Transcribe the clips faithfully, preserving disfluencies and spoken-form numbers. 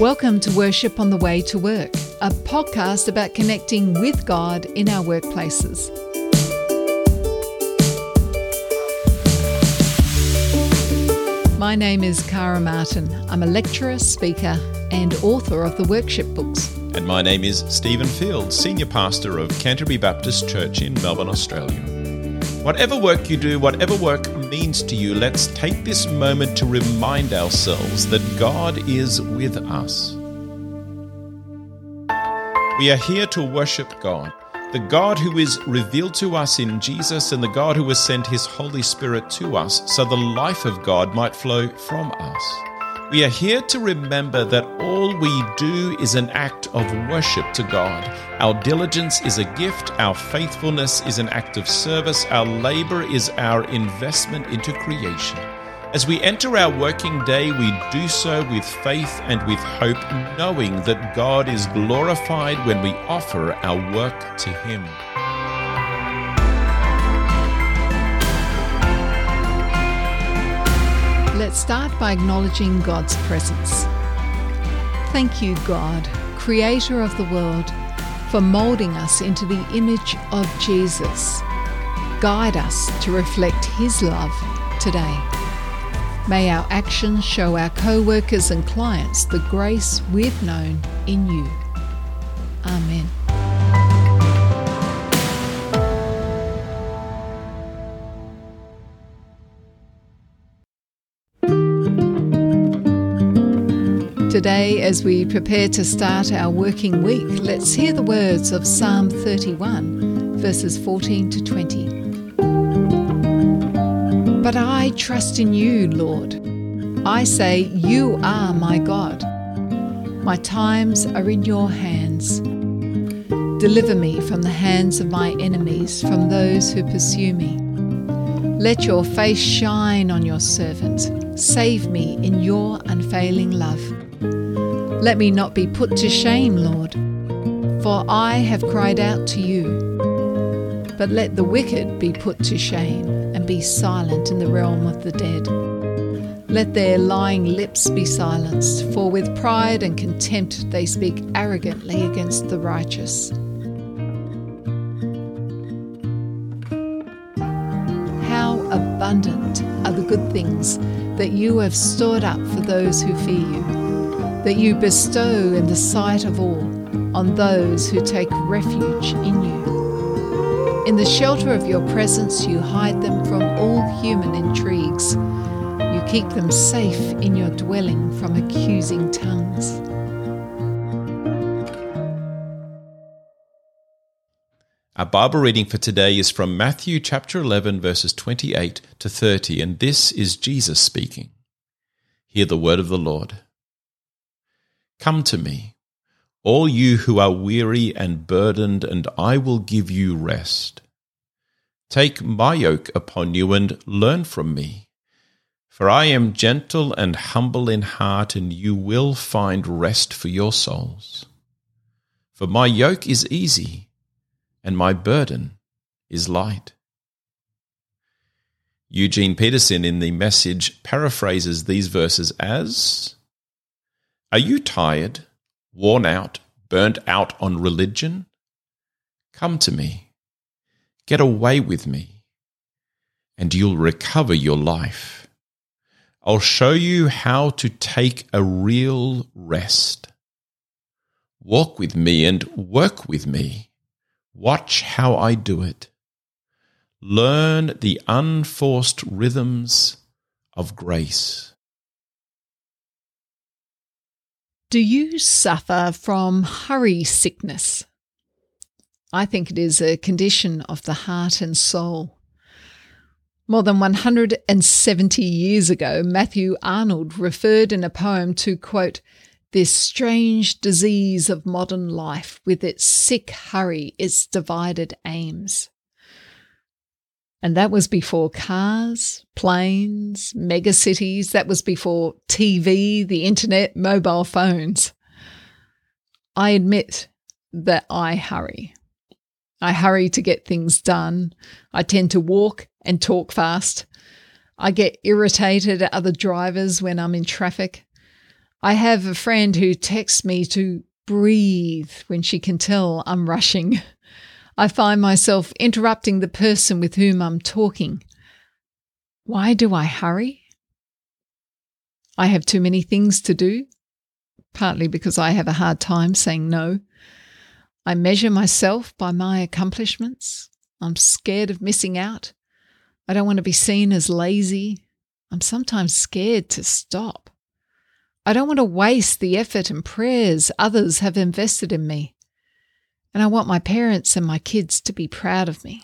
Welcome to Worship on the Way to Work, a podcast about connecting with God in our workplaces. My name is Cara Martin. I'm a lecturer, speaker, and author of the Worship books. And my name is Stephen Field, Senior Pastor of Canterbury Baptist Church in Melbourne, Australia. Whatever work you do, whatever work means to you, let's take this moment to remind ourselves that God is with us. We are here to worship God, the God who is revealed to us in Jesus and the God who has sent His Holy Spirit to us so the life of God might flow from us. We are here to remember that all we do is an act of worship to God. Our diligence is a gift, our faithfulness is an act of service, our labor is our investment into creation. As we enter our working day, we do so with faith and with hope, knowing that God is glorified when we offer our work to Him. Let's start by acknowledging God's presence. Thank you, God, Creator of the world, for moulding us into the image of Jesus. Guide us to reflect His love today. May our actions show our co-workers and clients the grace we've known in you. Amen. Today, as we prepare to start our working week, let's hear the words of Psalm thirty-one, verses fourteen to twenty. But I trust in you, Lord. I say, you are my God. My times are in your hands. Deliver me from the hands of my enemies, from those who pursue me. Let your face shine on your servant. Save me in your unfailing love. Let me not be put to shame, Lord, for I have cried out to you. But let the wicked be put to shame and be silent in the realm of the dead. Let their lying lips be silenced, for with pride and contempt they speak arrogantly against the righteous. How abundant are the good things that you have stored up for those who fear you, that you bestow in the sight of all on those who take refuge in you. In the shelter of your presence you hide them from all human intrigues. You keep them safe in your dwelling from accusing tongues. Our Bible reading for today is from Matthew chapter eleven, verses twenty-eight to thirty, and this is Jesus speaking. Hear the word of the Lord. Come to me, all you who are weary and burdened, and I will give you rest. Take my yoke upon you and learn from me, for I am gentle and humble in heart, and you will find rest for your souls. For my yoke is easy, and my burden is light. Eugene Peterson in the Message paraphrases these verses as, are you tired, worn out, burnt out on religion? Come to me, get away with me, and you'll recover your life. I'll show you how to take a real rest. Walk with me and work with me. Watch how I do it. Learn the unforced rhythms of grace. Do you suffer from hurry sickness? I think it is a condition of the heart and soul. More than one hundred seventy years ago, Matthew Arnold referred in a poem to, quote, this strange disease of modern life with its sick hurry, its divided aims. And that was before cars, planes, megacities. That was before T V, the internet, mobile phones. I admit that I hurry. I hurry to get things done. I tend to walk and talk fast. I get irritated at other drivers when I'm in traffic. I have a friend who texts me to breathe when she can tell I'm rushing. I find myself interrupting the person with whom I'm talking. Why do I hurry? I have too many things to do, partly because I have a hard time saying no. I measure myself by my accomplishments. I'm scared of missing out. I don't want to be seen as lazy. I'm sometimes scared to stop. I don't want to waste the effort and prayers others have invested in me. And I want my parents and my kids to be proud of me.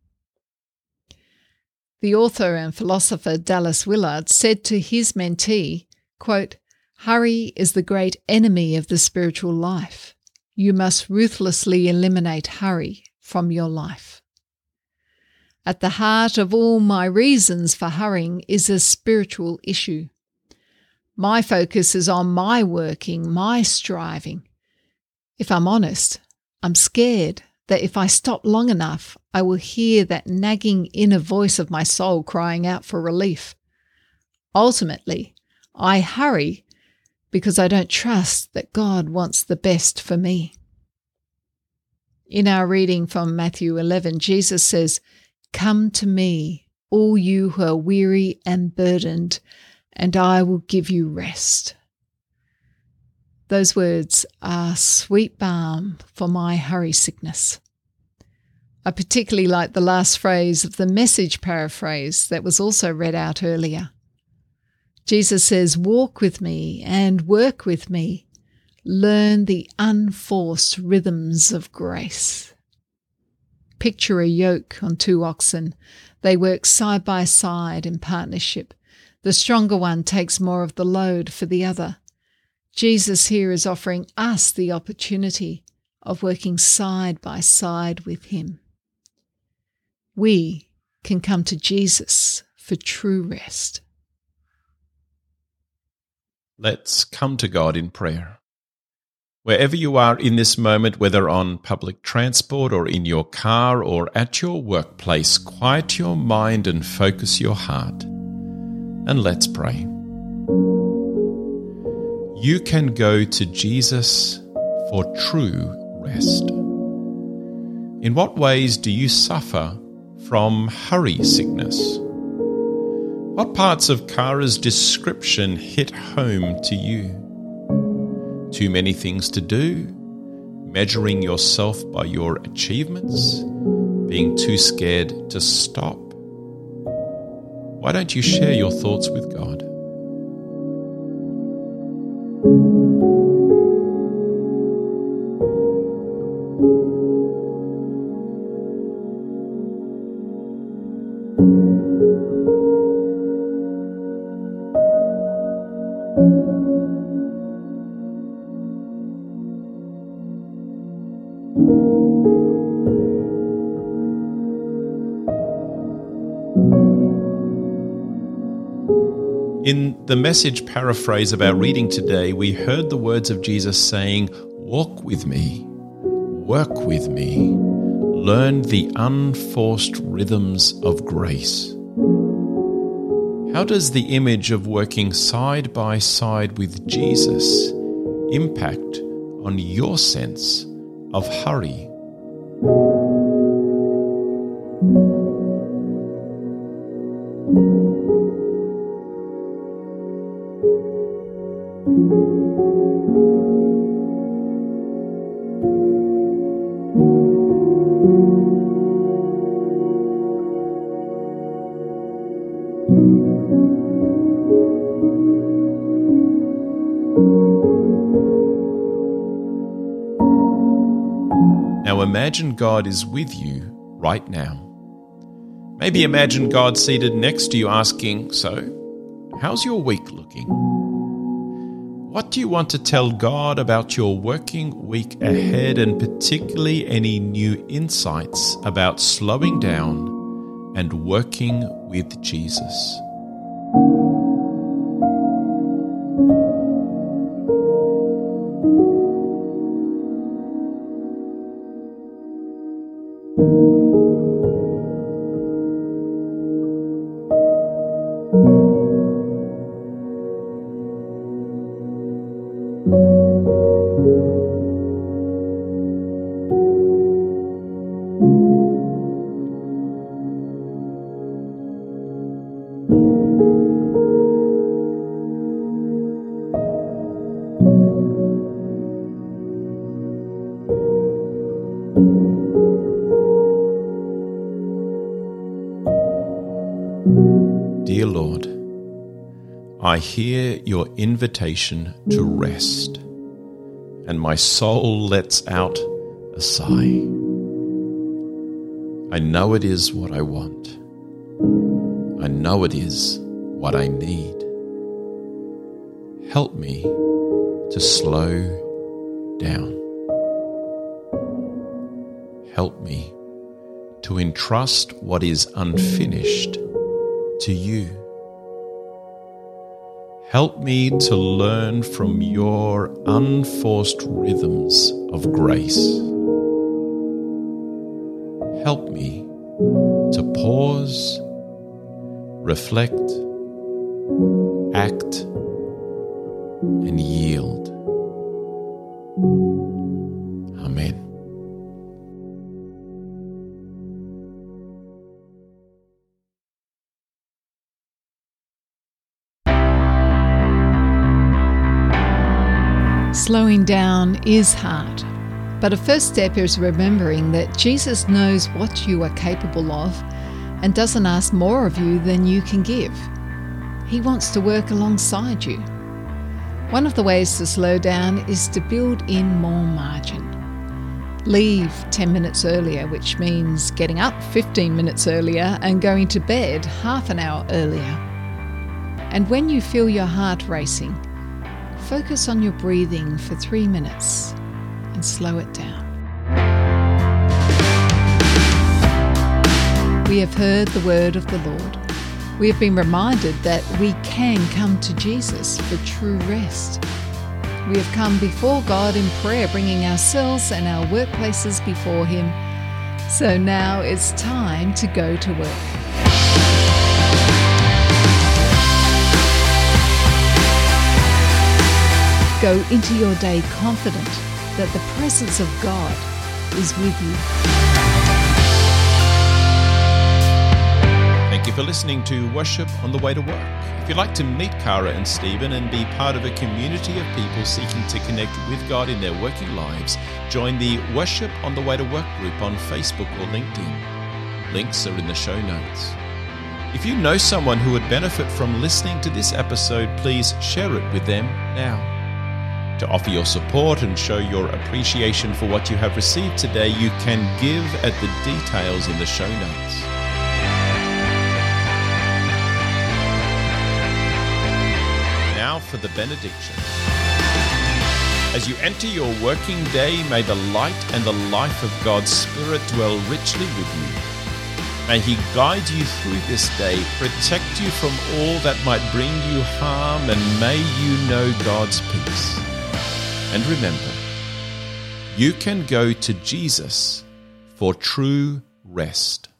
The author and philosopher Dallas Willard said to his mentee, quote, "Hurry is the great enemy of the spiritual life. You must ruthlessly eliminate hurry from your life." At the heart of all my reasons for hurrying is a spiritual issue. My focus is on my working, my striving. If I'm honest, I'm scared that if I stop long enough, I will hear that nagging inner voice of my soul crying out for relief. Ultimately, I hurry because I don't trust that God wants the best for me. In our reading from Matthew eleven, Jesus says, "Come to me, all you who are weary and burdened, and I will give you rest." Those words are sweet balm for my hurry sickness. I particularly like the last phrase of the Message paraphrase that was also read out earlier. Jesus says, "Walk with me and work with me. Learn the unforced rhythms of grace." Picture a yoke on two oxen. They work side by side in partnership. The stronger one takes more of the load for the other. Jesus here is offering us the opportunity of working side by side with him. We can come to Jesus for true rest. Let's come to God in prayer. Wherever you are in this moment, whether on public transport or in your car or at your workplace, quiet your mind and focus your heart. And let's pray. You can go to Jesus for true rest. In what ways do you suffer from hurry sickness? What parts of Kara's description hit home to you? Too many things to do, measuring yourself by your achievements, being too scared to stop. Why don't you share your thoughts with God? In the Message paraphrase of our reading today, we heard the words of Jesus saying, "Walk with me, work with me, learn the unforced rhythms of grace." How does the image of working side by side with Jesus impact on your sense of hurry? Now imagine God is with you right now. Maybe imagine God seated next to you asking, "So, how's your week looking?" What do you want to tell God about your working week ahead, and particularly any new insights about slowing down and working with Jesus? Dear Lord, I hear your invitation to rest, and my soul lets out a sigh. I know it is what I want. I know it is what I need. Help me to slow down. Help me to entrust what is unfinished to you. Help me to learn from your unforced rhythms of grace. Help me to pause, reflect, act, and yield. Amen. Slowing down is hard, but a first step is remembering that Jesus knows what you are capable of and doesn't ask more of you than you can give. He wants to work alongside you. One of the ways to slow down is to build in more margin. Leave ten minutes earlier, which means getting up fifteen minutes earlier and going to bed half an hour earlier. And when you feel your heart racing, focus on your breathing for three minutes and slow it down. We have heard the word of the Lord. We have been reminded that we can come to Jesus for true rest. We have come before God in prayer, bringing ourselves and our workplaces before Him. So now it's time to go to work. Go into your day confident that the presence of God is with you. Thank you for listening to Worship on the Way to Work. If you'd like to meet Cara and Stephen and be part of a community of people seeking to connect with God in their working lives, join the Worship on the Way to Work group on Facebook or LinkedIn. Links are in the show notes. If you know someone who would benefit from listening to this episode, please share it with them now. To offer your support and show your appreciation for what you have received today, you can give at the details in the show notes. Now for the benediction. As you enter your working day, may the light and the life of God's Spirit dwell richly with you. May He guide you through this day, protect you from all that might bring you harm, and may you know God's peace. And remember, you can go to Jesus for true rest.